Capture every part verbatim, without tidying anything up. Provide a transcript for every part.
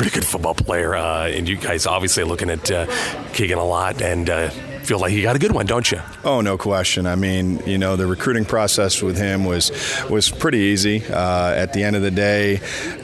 pretty good football player, uh, and you guys obviously are looking at uh, Keegan a lot, and uh, feel like you got a good one, don't you? Oh, no question. I mean, you know, the recruiting process with him was was pretty easy. Uh, at the end of the day,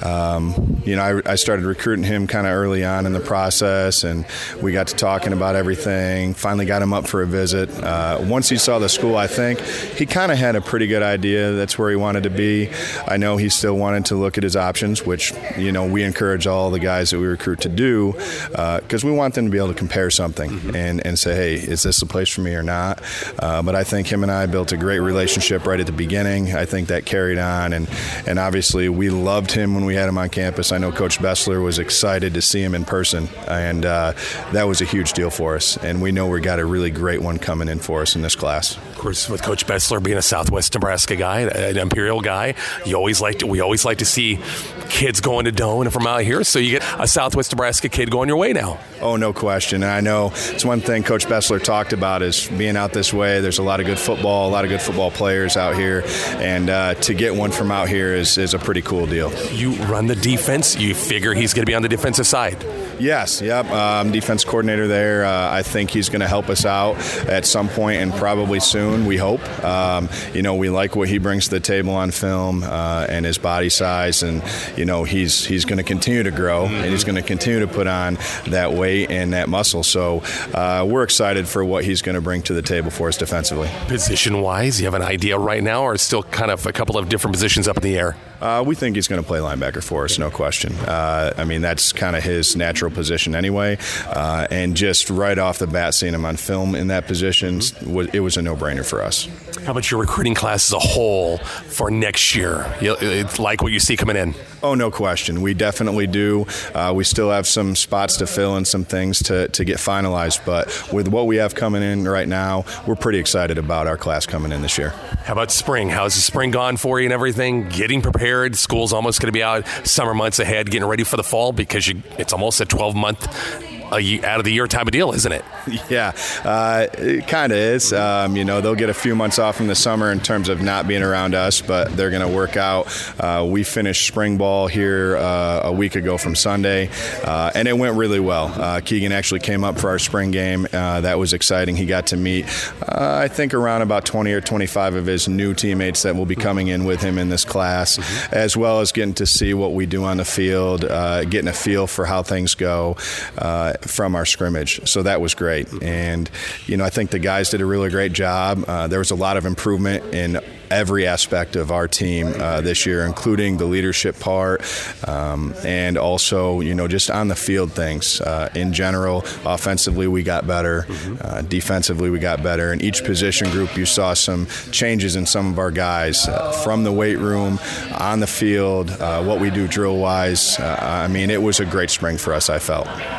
um, you know, I, I started recruiting him kind of early on in the process, and we got to talking about everything. Finally got him up for a visit. Uh, once he saw the school, I think he kind of had a pretty good idea that's where he wanted to be. I know he still wanted to look at his options, which, you know, we encourage all the guys that we recruit to do, because uh, we want them to be able to compare something mm-hmm. and, and say, hey, is this the place for me or not? Uh, but I think him and I built a great relationship right at the beginning. I think that carried on, and, and obviously we loved him when we had him on campus. I know Coach Bessler was excited to see him in person, and uh, that was a huge deal for us, and we know we got a really great one coming in for us in this class. Of course, with Coach Bessler being a Southwest Nebraska guy, an Imperial guy, you always like to, we always like to see kids going to Doane from out here, so you get a Southwest Nebraska kid going your way now. Oh, no question. And I know it's one thing Coach Bessler talked about is being out this way. There's a lot of good football, a lot of good football players out here, and uh, to get one from out here is, is a pretty cool deal. You run the defense. You figure he's going to be on the defensive side. Yes, yep. Um, defense coordinator there. Uh, I think he's going to help us out at some point, and probably soon, we hope. Um, you know, we like what he brings to the table on film uh, and his body size, and, you know, he's he's going to continue to grow, mm-hmm. and he's going to continue to put on that weight and that muscle. So uh, we're excited for what he's going to bring to the table for us defensively. Position-wise, you have an idea right now, or still kind of a couple of different positions up in the air? Uh, we think he's going to play linebacker for us, no question. Uh, I mean, that's kind of his natural position anyway. Uh, and just right off the bat, seeing him on film in that position, it was a no-brainer for us. How about your recruiting class as a whole for next year? You like what you see coming in? Oh, no question. We definitely do. Uh, we still have some spots to fill and some things to, to get finalized. But with what we have coming in right now, we're pretty excited about our class coming in this year. How about spring? How's the spring gone for you and everything? Getting prepared? School's almost going to be out. Summer months ahead, getting ready for the fall, because you, it's almost a twelve-month a year, out of the year type of deal, isn't it? Yeah, uh, it kind of is. Um, you know, they'll get a few months off in the summer in terms of not being around us, but they're going to work out. Uh, we finished spring ball here uh, a week ago from Sunday, uh, and it went really well. Uh, Keegan actually came up for our spring game. Uh, that was exciting. He got to meet, uh, I think, around about twenty or twenty-five of his new teammates that will be coming in with him in this class, mm-hmm. as well as getting to see what we do on the field, uh, getting a feel for how things go Uh, from our scrimmage. So that was great. And, you know, I think the guys did a really great job. Uh, there was a lot of improvement in every aspect of our team uh, this year, including the leadership part, um, and also, you know, just on the field things. Uh, in general, offensively, we got better. Mm-hmm. Uh, defensively, we got better. In each position group, you saw some changes in some of our guys uh, from the weight room, on the field, uh, what we do drill-wise. Uh, I mean, it was a great spring for us, I felt.